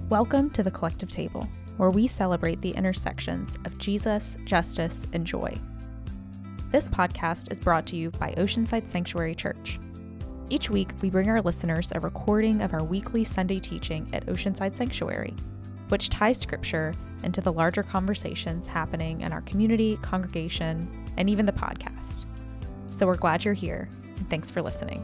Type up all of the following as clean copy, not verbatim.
Welcome to the Collective Table, where we celebrate the intersections of Jesus, justice, and joy. This podcast is brought to you by Oceanside Sanctuary Church. Each week, we bring our listeners a recording of our weekly Sunday teaching at Oceanside Sanctuary, which ties Scripture into the larger conversations happening in our community, congregation, and even the podcast. So we're glad you're here, and thanks for listening.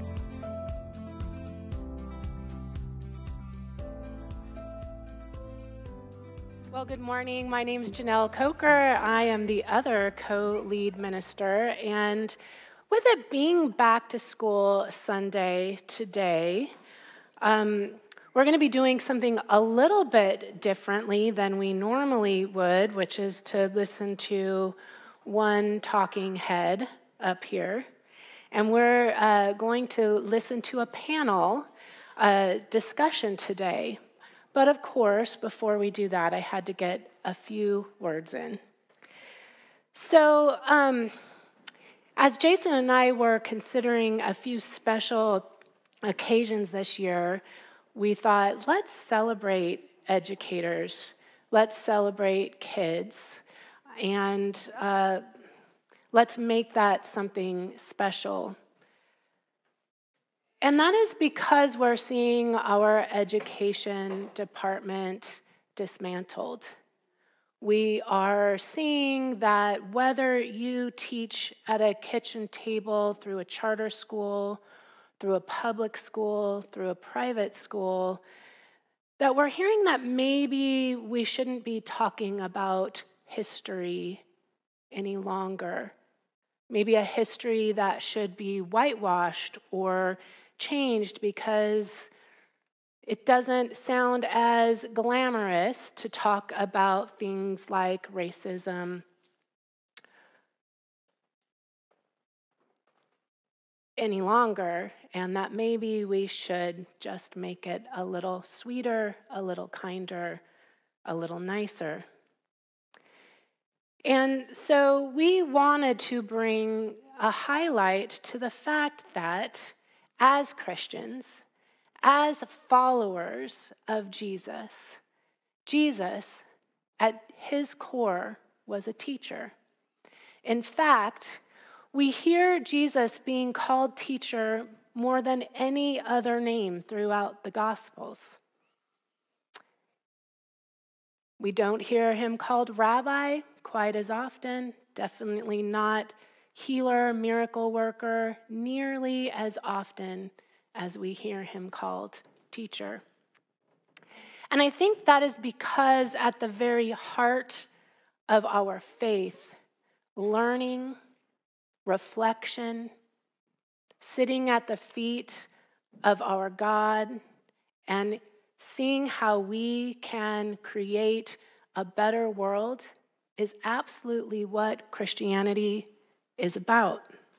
Well, good morning. My name is Janelle Coker. I am the other co-lead minister. And with it being back to school Sunday today, we're going to be doing something a little bit differently than we normally would, which is to listen to one talking head up here. And we're going to listen to a panel discussion today. But of course, before we do that, I had to get a few words in. So, as Jason and I were considering a few special occasions this year, we thought, let's celebrate educators, let's celebrate kids, and let's make that something special. And that is because we're seeing our education department dismantled. We are seeing that whether you teach at a kitchen table, through a charter school, through a public school, through a private school, that we're hearing that maybe we shouldn't be talking about history any longer. Maybe a history that should be whitewashed or changed because it doesn't sound as glamorous to talk about things like racism any longer, and that maybe we should just make it a little sweeter, a little kinder, a little nicer. And so we wanted to bring a highlight to the fact that as Christians, as followers of Jesus, Jesus, at his core, was a teacher. In fact, we hear Jesus being called teacher more than any other name throughout the Gospels. We don't hear him called rabbi quite as often, definitely not healer, miracle worker, nearly as often as we hear him called teacher. And I think that is because at the very heart of our faith, learning, reflection, sitting at the feet of our God, and seeing how we can create a better world is absolutely what Christianity is about.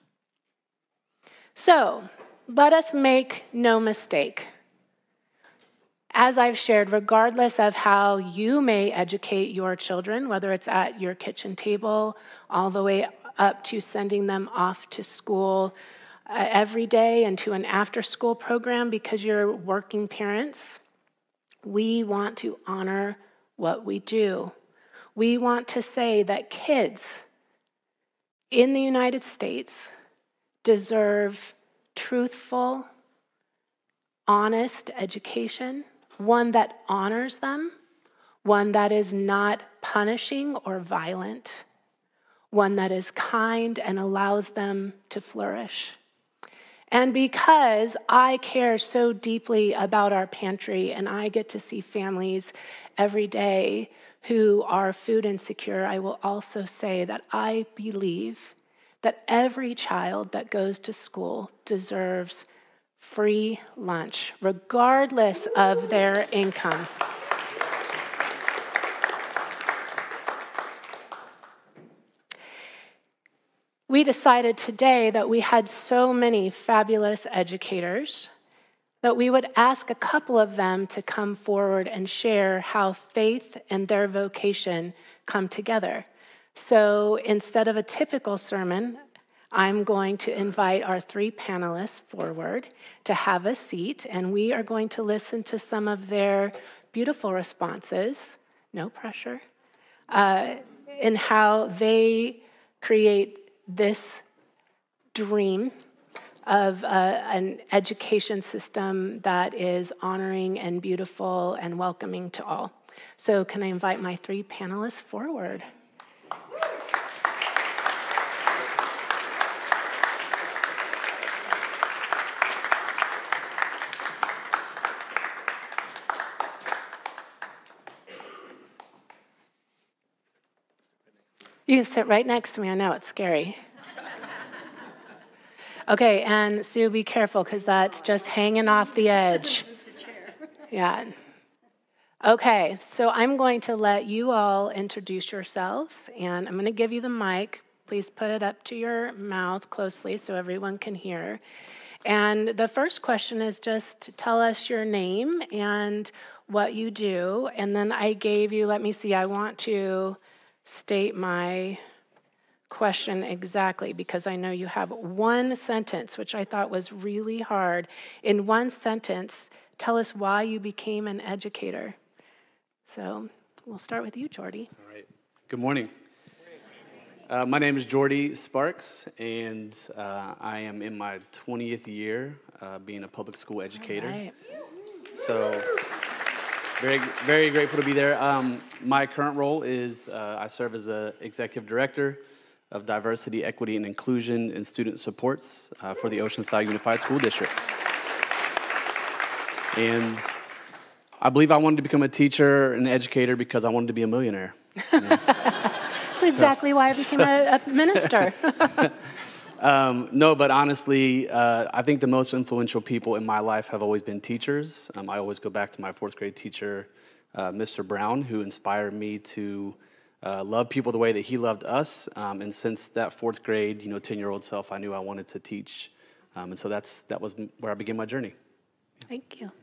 So, let us make no mistake. As I've shared, regardless of how you may educate your children, whether it's at your kitchen table, all the way up to sending them off to school every day and to an after-school program because you're working parents, we want to honor what we do. We want to say that kids in the United States deserve truthful, honest education, one that honors them, one that is not punishing or violent, one that is kind and allows them to flourish. And because I care so deeply about our pantry and I get to see families every day who are food insecure, I will also say that I believe that every child that goes to school deserves free lunch, regardless of their income. We decided today that we had so many fabulous educators that we would ask a couple of them to come forward and share how faith and their vocation come together. So instead of a typical sermon, I'm going to invite our three panelists forward to have a seat, and we are going to listen to some of their beautiful responses, no pressure, in how they create this dream of an education system that is honoring and beautiful and welcoming to all. So can I invite my 3 panelists forward? You can sit right next to me. I know, it's scary. Okay, and Sue, be careful, because that's just hanging off the edge. Yeah. Okay, so I'm going to let you all introduce yourselves, and I'm going to give you the mic. Please put it up to your mouth closely so everyone can hear. And the first question is just tell us your name and what you do. And then I gave you, let me see, I want to state my question exactly, because I know you have one sentence, which I thought was really hard. In one sentence, tell us why you became an educator. So we'll start with you, Jordy. All right. Good morning. My name is Jordy Sparks, and I am in my 20th year being a public school educator. All right. So very, very grateful to be there. My current role is I serve as an executive director of Diversity, Equity, and Inclusion and Student Supports for the Oceanside Unified School District. And I believe I wanted to become a teacher and educator because I wanted to be a millionaire. You know? That's exactly why I became a minister. No, but honestly, I think the most influential people in my life have always been teachers. I always go back to my 4th grade teacher, Mr. Brown, who inspired me to love people the way that he loved us. And since that 4th grade, 10-year-old self, I knew I wanted to teach. And so that was where I began my journey. Thank you.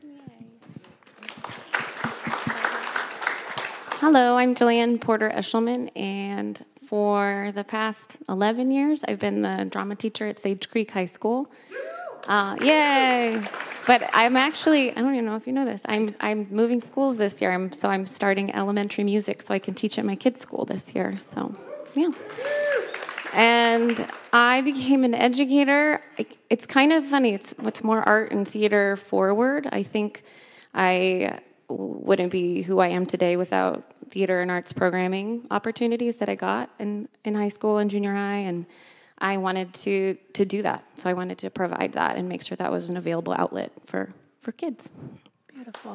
Hello, I'm Jillian Porter Eshelman, and for the past 11 years, I've been the drama teacher at Sage Creek High School. Yay! But I'm actually, I don't even know if you know this, I'm moving schools this year, I'm starting elementary music so I can teach at my kids' school this year, so yeah. And I became an educator. It's kind of funny, it's more art and theater forward. I think I wouldn't be who I am today without theater and arts programming opportunities that I got in high school and junior high, and I wanted to do that. So I wanted to provide that and make sure that was an available outlet for kids. Beautiful.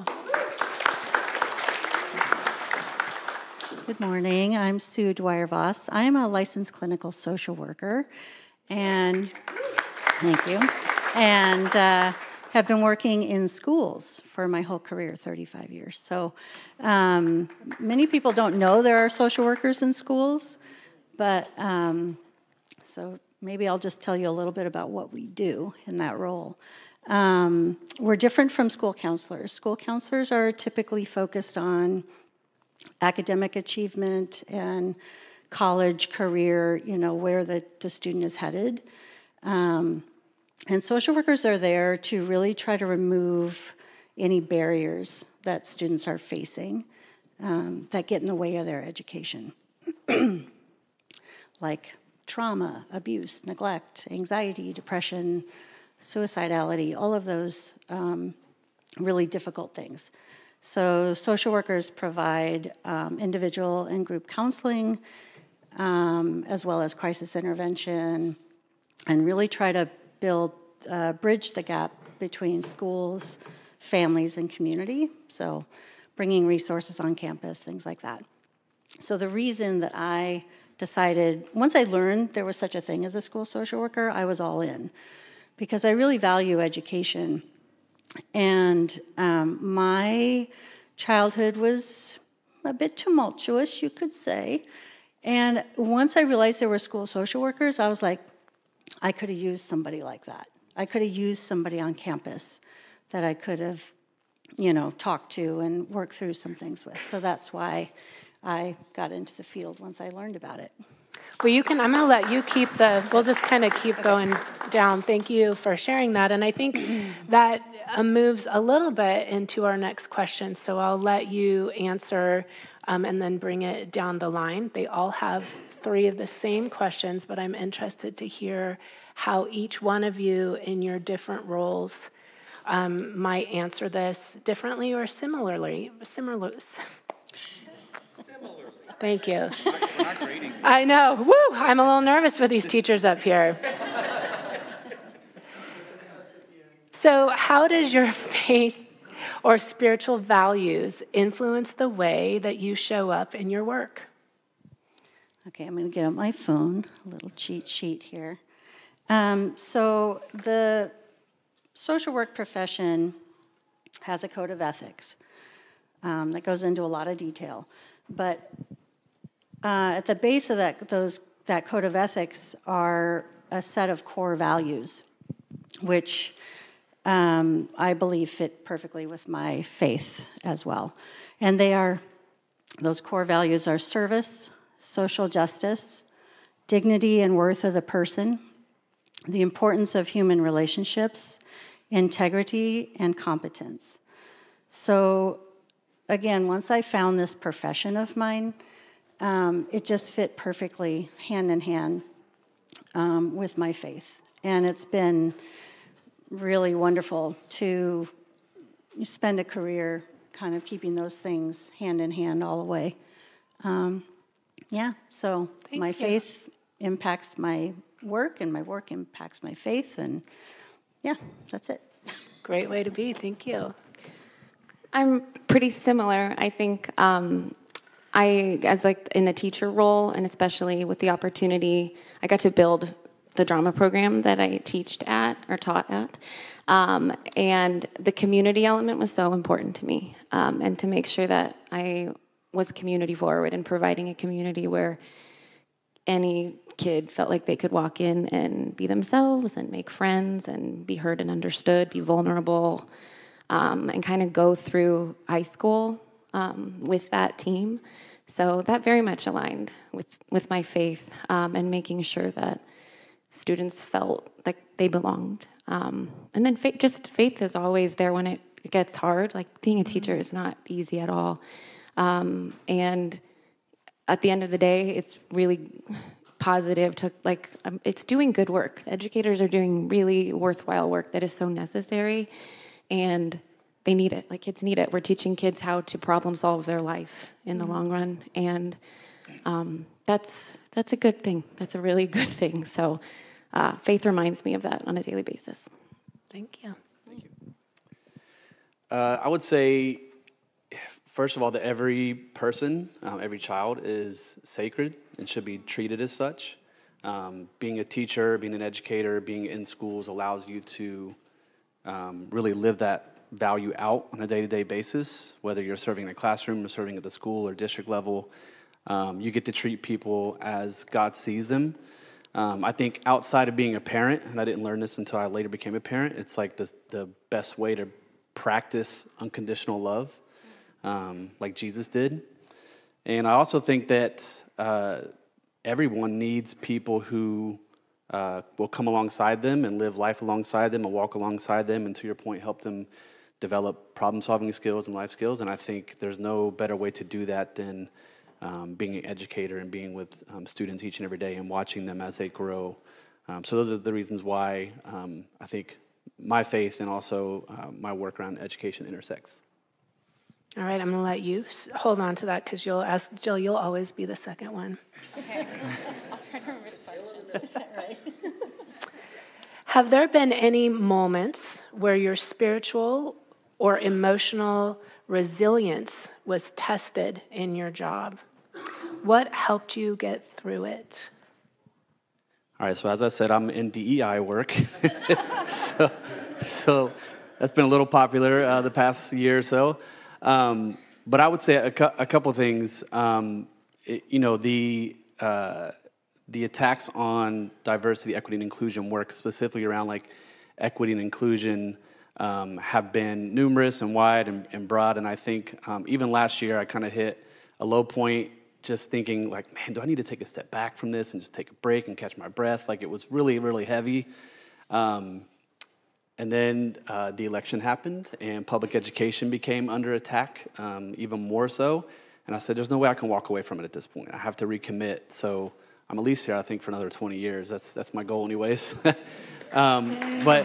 Good morning. I'm Sue Dwyer-Voss. I am a licensed clinical social worker, and thank you, and have been working in schools for my whole career, 35 years. So many people don't know there are social workers in schools, but so maybe I'll just tell you a little bit about what we do in that role. We're different from school counselors. School counselors are typically focused on academic achievement and college career, where the student is headed. And social workers are there to really try to remove any barriers that students are facing that get in the way of their education, like trauma, abuse, neglect, anxiety, depression, suicidality, all of those really difficult things. So social workers provide individual and group counseling, as well as crisis intervention, and really try to bridge the gap between schools, families, and community. So bringing resources on campus, things like that. So the reason that I decided, once I learned there was such a thing as a school social worker, I was all in, because I really value education. And my childhood was a bit tumultuous, you could say. And once I realized there were school social workers, I was like, I could have used somebody like that. I could have used somebody on campus that I could have, talked to and worked through some things with. So that's why I got into the field once I learned about it. Well, I'm going to let you we'll just kind of keep going down. Thank you for sharing that. And I think that moves a little bit into our next question. So I'll let you answer and then bring it down the line. They all have 3 of the same questions, but I'm interested to hear how each one of you in your different roles might answer this differently or similarly. Thank you. I know. Woo! I'm a little nervous with these teachers up here. So, how does your faith or spiritual values influence the way that you show up in your work? Okay, I'm going to get out my phone, a little cheat sheet here. So the social work profession has a code of ethics that goes into a lot of detail. But at the base of that code of ethics are a set of core values, which I believe fit perfectly with my faith as well. And those core values are service, social justice, dignity and worth of the person, the importance of human relationships, integrity, and competence. So again, once I found this profession of mine, it just fit perfectly hand in hand with my faith. And it's been really wonderful to spend a career kind of keeping those things hand in hand all the way. So my faith impacts my work, and my work impacts my faith, and that's it. Great way to be. Thank you. I'm pretty similar. I think as in the teacher role, and especially with the opportunity, I got to build the drama program that I taught at. And the community element was so important to me, and to make sure that I was community forward and providing a community where any kid felt like they could walk in and be themselves and make friends and be heard and understood, be vulnerable, and kind of go through high school with that team. So that very much aligned with my faith, and making sure that students felt like they belonged. And then faith is always there when it gets hard. Like being a teacher is not easy at all. And at the end of the day, it's really positive to it's doing good work. Educators are doing really worthwhile work that is so necessary, and they need it. Like kids need it. We're teaching kids how to problem solve their life in the long run, and that's a good thing. That's a really good thing. So faith reminds me of that on a daily basis. Thank you. Thank you. I would say, first of all, that every person, every child is sacred and should be treated as such. Being a teacher, being an educator, being in schools allows you to really live that value out on a day-to-day basis, whether you're serving in a classroom or serving at the school or district level. You get to treat people as God sees them. I think outside of being a parent, and I didn't learn this until I later became a parent, it's like the best way to practice unconditional love, like Jesus did. And I also think that everyone needs people who will come alongside them and live life alongside them and walk alongside them, and to your point, help them develop problem-solving skills and life skills. And I think there's no better way to do that than being an educator and being with students each and every day and watching them as they grow. So those are the reasons why I think my faith and also my work around education intersects. All right, I'm going to let you hold on to that because you'll ask Jill. You'll always be the second one. Okay. I'll try to remember the question. Right. Have there been any moments where your spiritual or emotional resilience was tested in your job? What helped you get through it? All right, so as I said, I'm in DEI work. so that's been a little popular the past year or so. But I would say a couple things. The attacks on diversity, equity, and inclusion work, specifically around like equity and inclusion, have been numerous and wide and broad. And I think even last year I kind of hit a low point, just thinking like, man, do I need to take a step back from this and just take a break and catch my breath? Like it was really, really heavy. And then the election happened, and public education became under attack, even more so. And I said, there's no way I can walk away from it at this point. I have to recommit. So I'm at least here, I think, for another 20 years. That's my goal anyways. But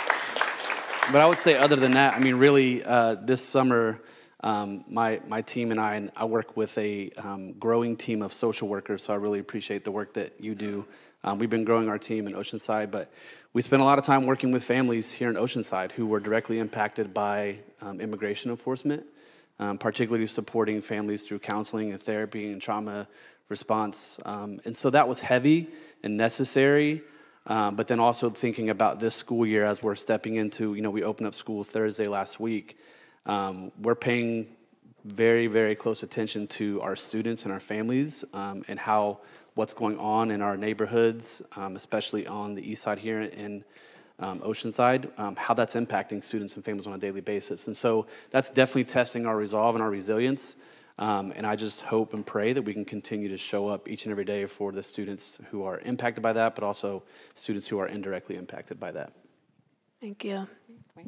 I would say other than that, I mean, really, this summer, my team and I work with a growing team of social workers, so I really appreciate the work that you do. We've been growing our team in Oceanside, but we spent a lot of time working with families here in Oceanside who were directly impacted by immigration enforcement, particularly supporting families through counseling and therapy and trauma response. And so that was heavy and necessary, but then also thinking about this school year as we're stepping into, we opened up school Thursday last week. We're paying very, very close attention to our students and our families and what's going on in our neighborhoods, especially on the east side here in Oceanside, how that's impacting students and families on a daily basis. And so that's definitely testing our resolve and our resilience. And I just hope and pray that we can continue to show up each and every day for the students who are impacted by that, but also students who are indirectly impacted by that. Thank you. Great.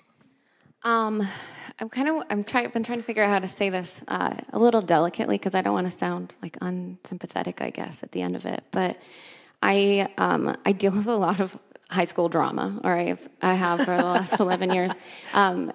I've been trying to figure out how to say this a little delicately because I don't want to sound like unsympathetic, I guess, at the end of it. But I deal with a lot of high school drama, or I have for the last 11 years, and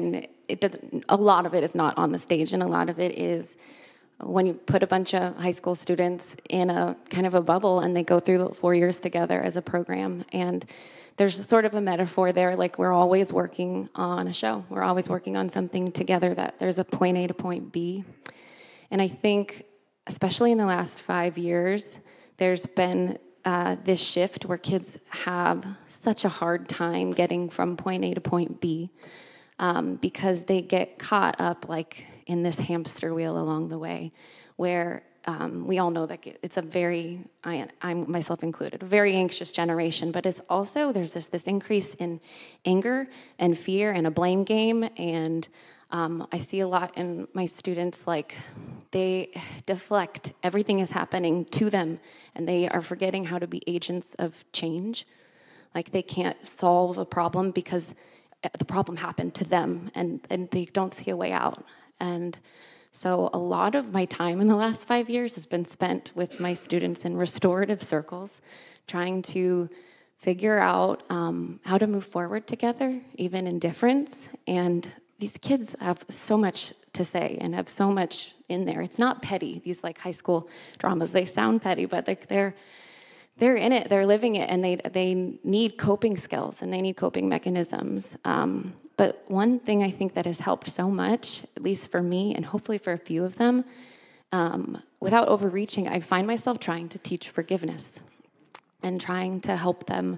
a lot of it is not on the stage, and a lot of it is when you put a bunch of high school students in a kind of a bubble and they go through 4 years together as a program. And there's sort of a metaphor there, like we're always working on a show. We're always working on something together, that there's a point A to point B. And I think, especially in the last 5 years, there's been this shift where kids have such a hard time getting from point A to point B because they get caught up like in this hamster wheel along the way, where we all know that it's a very, I'm myself included, a very anxious generation, but it's also, there's this increase in anger and fear and a blame game, and I see a lot in my students, like they deflect, everything is happening to them, and they are forgetting how to be agents of change. Like they can't solve a problem because the problem happened to them, and they don't see a way out. And so a lot of my time in the last 5 years has been spent with my students in restorative circles, trying to figure out how to move forward together, even in difference. And these kids have so much to say and have so much in there. It's not petty, these like high school dramas. They sound petty, but like they're in it, they're living it, and they need coping skills and they need coping mechanisms. But one thing I think that has helped so much, at least for me and hopefully for a few of them, without overreaching, I find myself trying to teach forgiveness and trying to help them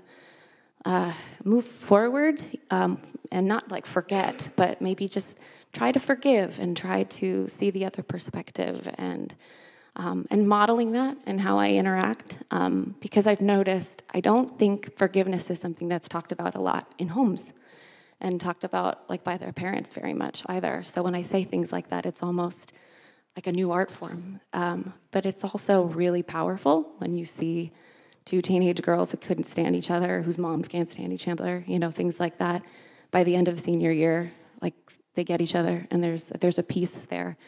move forward and not like forget, but maybe just try to forgive and try to see the other perspective and modeling that and how I interact, because I've noticed I don't think forgiveness is something that's talked about a lot in homes and talked about like by their parents very much either. So when I say things like that, it's almost like a new art form. But it's also really powerful when you see two teenage girls who couldn't stand each other, whose moms can't stand each other, things like that. By the end of senior year, like they get each other, and there's a peace there.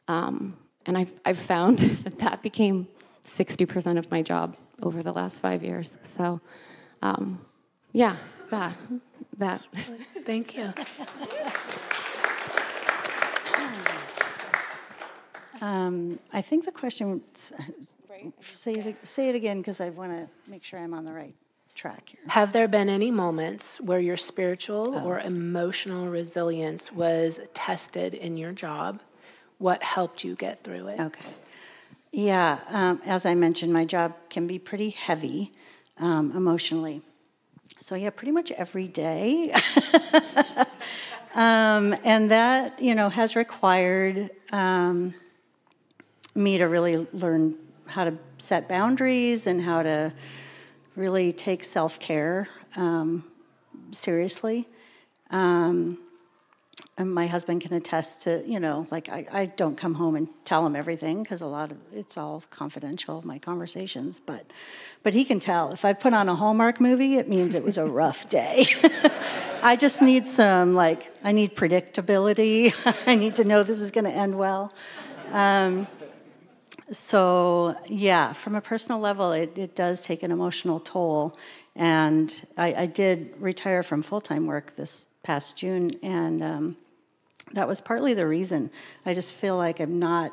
And I've found that became 60% of my job over the last 5 years. So, yeah, that. Thank you. I think the question, say it again, because I want to make sure I'm on the right track here. Have there been any moments where your spiritual or emotional resilience was tested in your job? What helped you get through it? Okay. Yeah, as I mentioned, my job can be pretty heavy emotionally. So yeah, pretty much every day. And that, has required me to really learn how to set boundaries and how to really take self-care seriously. and my husband can attest to, like I don't come home and tell him everything because a lot of it's all confidential, my conversations, but he can tell. If I put on a Hallmark movie, it means it was a rough day. I just need I need predictability. I need to know this is going to end well. So, yeah, from a personal level, it does take an emotional toll. And I did retire from full-time work this past June, and that was partly the reason. I just feel like I'm not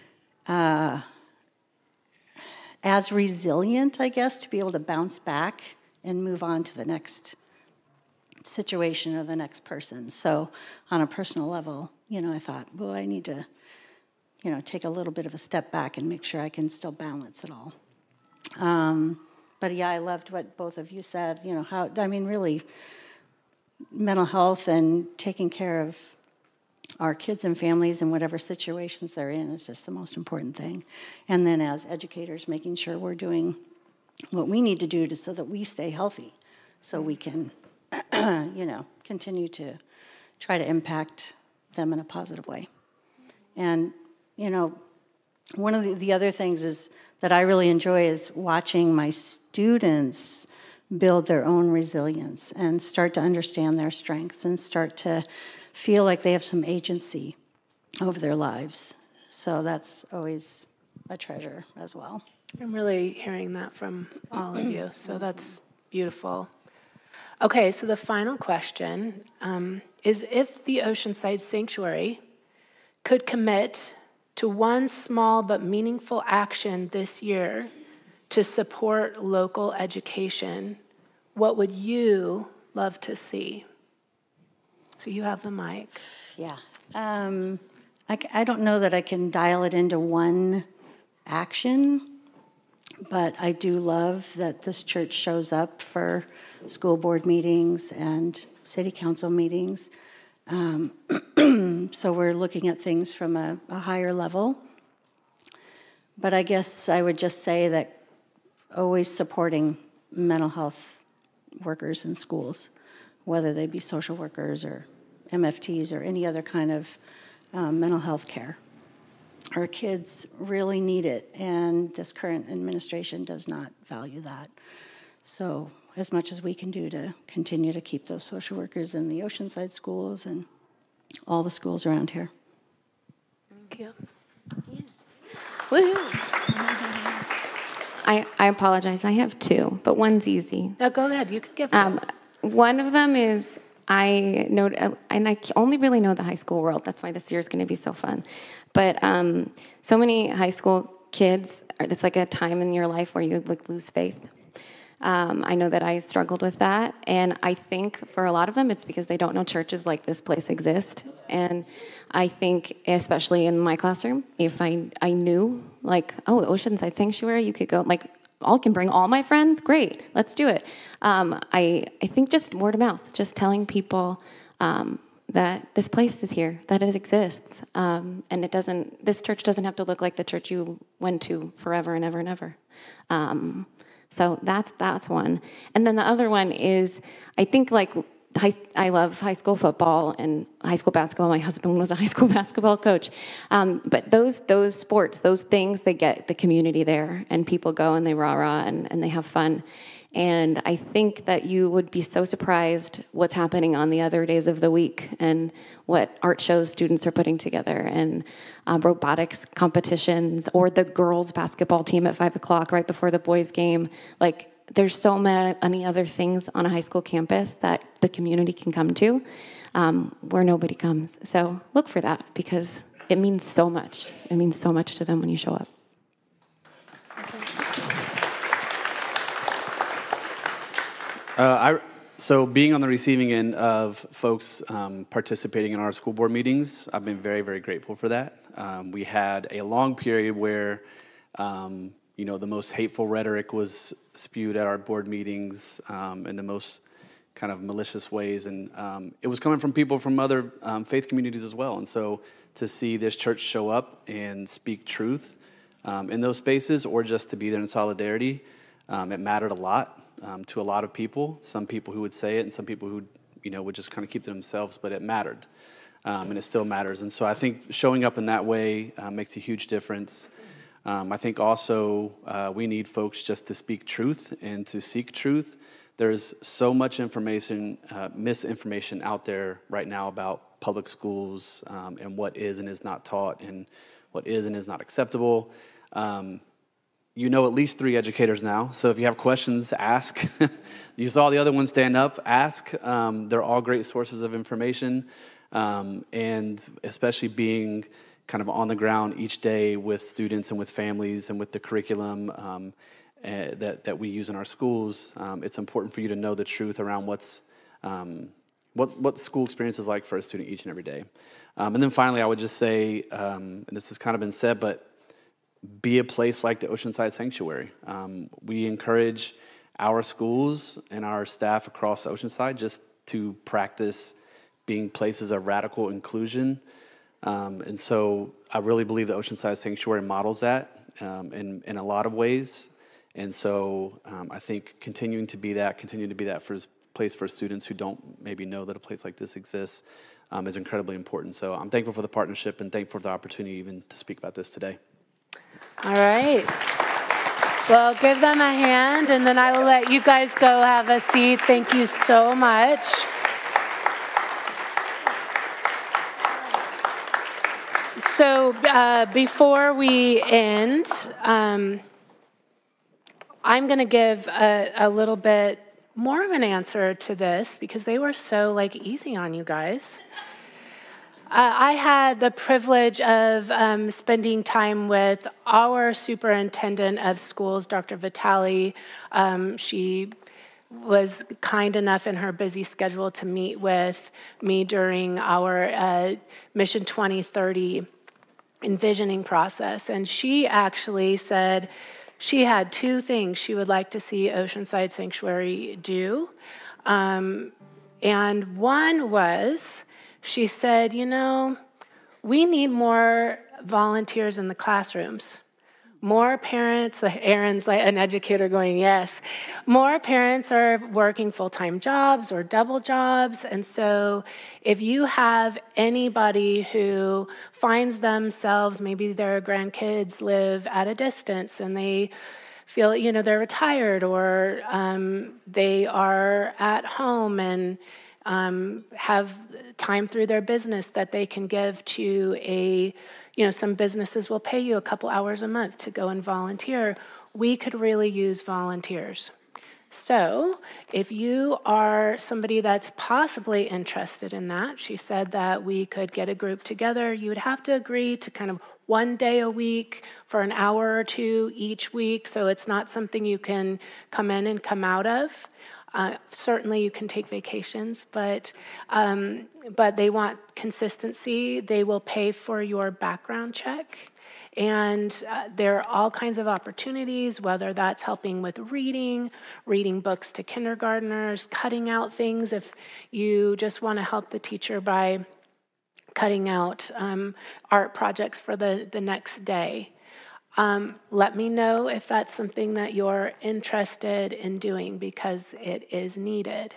as resilient, I guess, to be able to bounce back and move on to the next situation or the next person. So on a personal level, I thought, well, I need to, take a little bit of a step back and make sure I can still balance it all. But yeah, I loved what both of you said, really mental health and taking care of our kids and families in whatever situations they're in is just the most important thing. And then as educators, making sure we're doing what we need to do so that we stay healthy, so we can, continue to try to impact them in a positive way. And, one of the other things is that I really enjoy is watching my students build their own resilience and start to understand their strengths and start to feel like they have some agency over their lives. So that's always a treasure as well. I'm really hearing that from all of you, so that's beautiful. Okay, so the final question is if the Oceanside Sanctuary could commit to one small but meaningful action this year to support local education, what would you love to see? So you have the mic. Yeah. I don't know that I can dial it into one action, but I do love that this church shows up for school board meetings and city council meetings. So we're looking at things from a higher level. But I guess I would just say that always supporting mental health workers in schools, whether they be social workers or MFTs or any other kind of mental health care. Our kids really need it, and this current administration does not value that. So as much as we can do to continue to keep those social workers in the Oceanside schools and all the schools around here. Thank you. Yes. Woohoo! I apologize. I have two, but one's easy. No, go ahead. You can give them. One of them is I know, and I only really know the high school world. That's why this year is going to be so fun. But so many high school kids, it's like a time in your life where you lose faith. I know that I struggled with that, and I think for a lot of them it's because they don't know churches like this place exist. And I think, especially in my classroom, if I knew, Oceanside Sanctuary, you could go, I can bring all my friends, great, let's do it. I think just word of mouth, just telling people that this place is here, that it exists, and this church doesn't have to look like the church you went to forever and ever and ever. So that's one. And then the other one is, I think I love high school football and high school basketball. My husband was a high school basketball coach. But those sports, those things, they get the community there, and people go and they rah-rah and they have fun. And I think that you would be so surprised what's happening on the other days of the week and what art shows students are putting together and robotics competitions or the girls' basketball team at 5 o'clock right before the boys' game. There's so many other things on a high school campus that the community can come to where nobody comes. So look for that because it means so much. It means so much to them when you show up. So being on the receiving end of folks participating in our school board meetings, I've been very, very grateful for that. We had a long period where, the most hateful rhetoric was spewed at our board meetings in the most kind of malicious ways. And it was coming from people from other faith communities as well. And so to see this church show up and speak truth in those spaces, or just to be there in solidarity, it mattered a lot. To a lot of people, some people who would say it and some people who, would just kind of keep to themselves, but it mattered. and it still matters. And so I think showing up in that way makes a huge difference. I think also we need folks just to speak truth and to seek truth. There's so much information, misinformation out there right now about public schools and what is and is not taught and what is and is not acceptable. You know at least 3 educators now, so if you have questions, ask. You saw the other one stand up, ask. They're all great sources of information, and especially being kind of on the ground each day with students and with families and with the curriculum that we use in our schools, it's important for you to know the truth around what school experience is like for a student each and every day. And then finally, I would just say, and this has kind of been said, but be a place like the Oceanside Sanctuary. We encourage our schools and our staff across the Oceanside just to practice being places of radical inclusion. And so I really believe the Oceanside Sanctuary models that in a lot of ways. And so I think continuing to be that place for students who don't maybe know that a place like this exists is incredibly important. So I'm thankful for the partnership and thankful for the opportunity even to speak about this today. All right. Well, give them a hand, and then I will let you guys go have a seat. Thank you so much. So before we end, I'm going to give a little bit more of an answer to this because they were so easy on you guys. I had the privilege of spending time with our superintendent of schools, Dr. Vitale. She was kind enough in her busy schedule to meet with me during our Mission 2030 envisioning process. And she actually said she had 2 things she would like to see Oceanside Sanctuary do. And one was, she said, we need more volunteers in the classrooms. More parents, Aaron's like an educator going, yes. More parents are working full-time jobs or double jobs. And so if you have anybody who finds themselves, maybe their grandkids live at a distance and they feel, they're retired or they are at home and have time through their business that they can give to some businesses will pay you a couple hours a month to go and volunteer. We could really use volunteers. So if you are somebody that's possibly interested in that, she said that we could get a group together. You would have to agree to kind of 1 day a week for an hour or 2 each week. So it's not something you can come in and come out of. Certainly you can take vacations, but they want consistency. They will pay for your background check. And there are all kinds of opportunities, whether that's helping with reading books to kindergartners, cutting out things if you just want to help the teacher by cutting out art projects for the next day. Let me know if that's something that you're interested in doing because it is needed.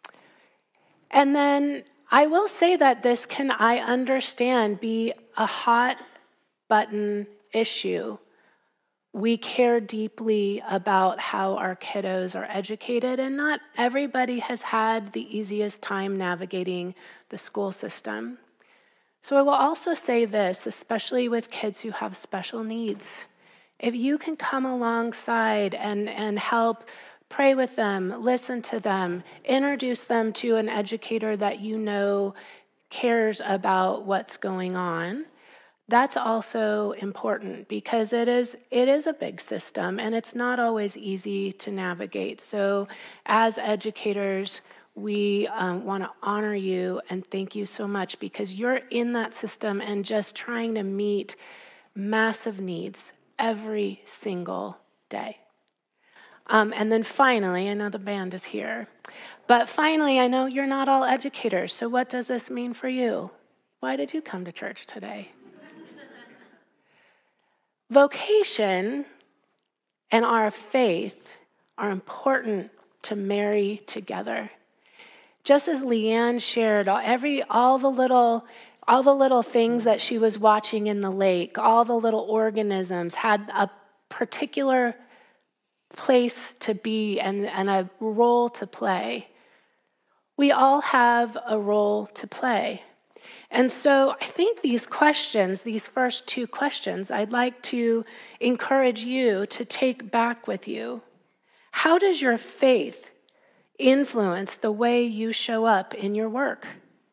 And then I will say that this can, I understand, be a hot button issue. We care deeply about how our kiddos are educated, and not everybody has had the easiest time navigating the school system. So I will also say this, especially with kids who have special needs. If you can come alongside and help pray with them, listen to them, introduce them to an educator that you know cares about what's going on, that's also important because it is a big system and it's not always easy to navigate. So as educators, we want to honor you and thank you so much because you're in that system and just trying to meet massive needs every single day. And then finally, I know the band is here, but finally, I know you're not all educators, so what does this mean for you? Why did you come to church today? Vocation and our faith are important to marry together. Just as Leanne shared, all All the little things that she was watching in the lake, all the little organisms had a particular place to be and a role to play. We all have a role to play. And so I think these questions, these first two questions, I'd like to encourage you to take back with you. How does your faith influence the way you show up in your work?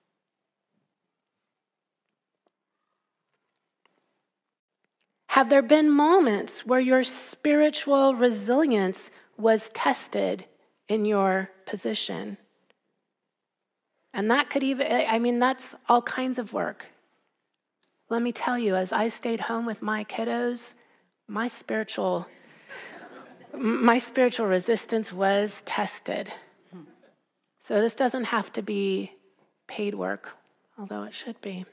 Have there been moments where your spiritual resilience was tested in your position? And that could even, that's all kinds of work. Let me tell you, as I stayed home with my kiddos, my spiritual resistance was tested. So this doesn't have to be paid work, although it should be.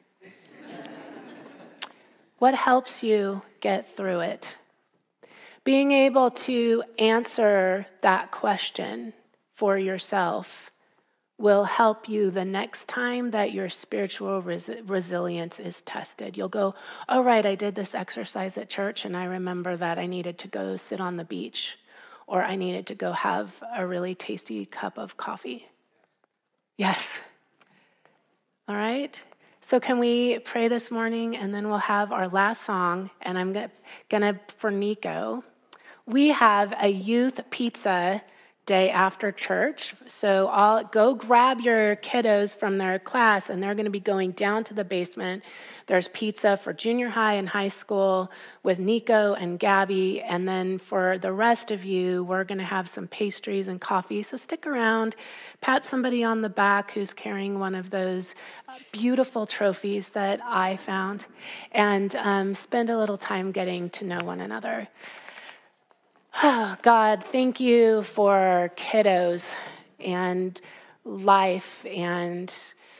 What helps you get through it? Being able to answer that question for yourself will help you the next time that your spiritual resilience is tested. You'll go, oh, right, I did this exercise at church, and I remember that I needed to go sit on the beach, or I needed to go have a really tasty cup of coffee. Yes. All right? So can we pray this morning, and then we'll have our last song, and I'm gonna for Nico. We have a youth pizza day after church, so I'll go grab your kiddos from their class, and they're going to be going down to the basement. There's pizza for junior high and high school with Nico and Gabby, and then for the rest of you, we're going to have some pastries and coffee, so stick around, pat somebody on the back who's carrying one of those beautiful trophies that I found, and spend a little time getting to know one another. Oh, God, thank you for kiddos and life and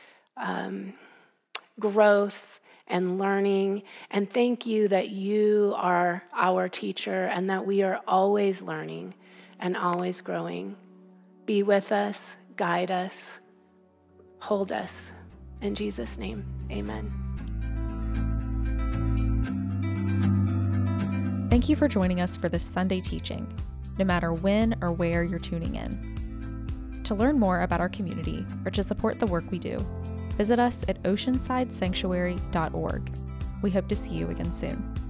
growth and learning. And thank you that you are our teacher and that we are always learning and always growing. Be with us, guide us, hold us. In Jesus' name, amen. Thank you for joining us for this Sunday teaching, no matter when or where you're tuning in. To learn more about our community or to support the work we do, visit us at oceansidesanctuary.org. We hope to see you again soon.